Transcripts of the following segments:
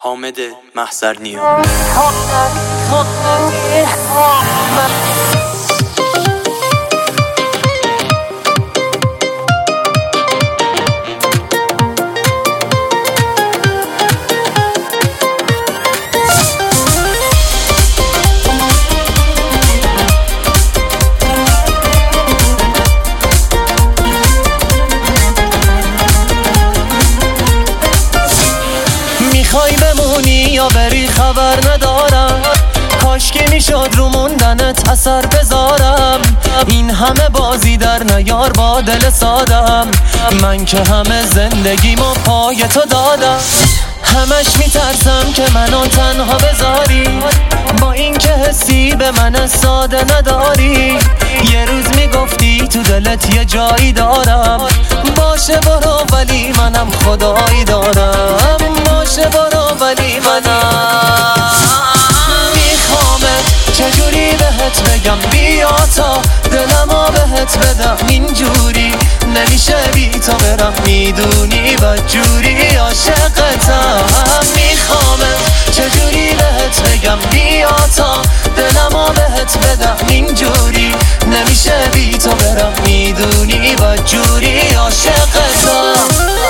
حامد محضرنیا. میخوای بمونی یا بری خبر ندارم، کاش که میشد رو موندنت اثر بذارم. این همه بازی در نیار با دل سادم، من که همه زندگیمو پای تو دادم. همش میترسم که منو تنها بذاری، با این که حسی به من ساده نداری. یه روز میگفتی تو دلت یه جایی دارم، باشه برو ولی منم خدایی دارم. باشه برو ولی منم میخوامت، چجوری بهت بگم بیا تا دلمو بهت بدم. اینجوری نمیشه بی تو برم، میدونی بدجوری عاشقتم. میخوامت، چجوری بهت بگم بیا تا دلمو بهت بدم. اینجوری نمیشه بی تو برم، میدونی بدجوری عاشقتم.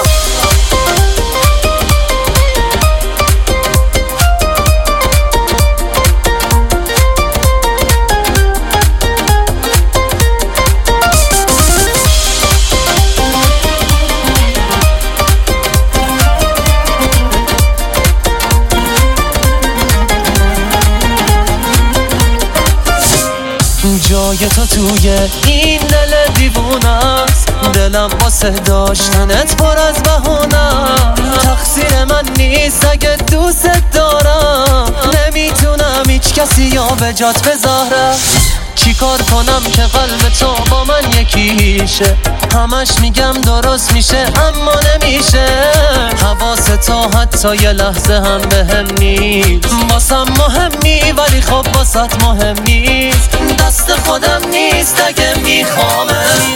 جای تو توی این دل دیوونست، دلم واسه داشتنت پر از بهونم. تقصیر من نیست اگه دوست دارم، نمیتونم هیچ کسی یا به جات بذارم. چی کار کنم که قلب تو با من یکیشه؟ همش میگم درست میشه اما نمیشه. حواس تو حتی یه لحظه هم بهم نیست. واسم مهمی ولی خب واسط مهم نیست. دست خودم نیست اگه میخوامه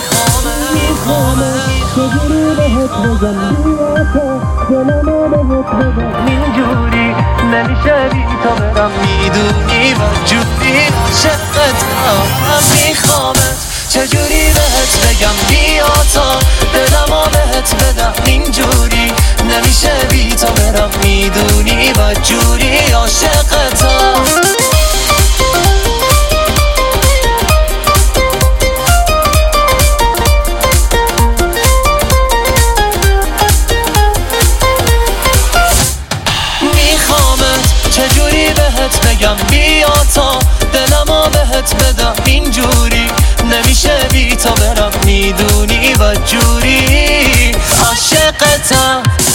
چجوری بهت بگم بیا تا دلمو بهت بدم. اینجوری نمیشه بی تو برم، میدونی بدجوری عاشقتم. میخوامت، چجوری بهت بگم بیا تا دلمو بهت بدم. اینجوری نمیشه بی تو برم، میدونی بدجوری عاشقتم. چجوری بهت بگم بیا تا دلمو بهت بدم. اینجوری نمیشه بی تو برم، میدونی بدجوری عاشقتم.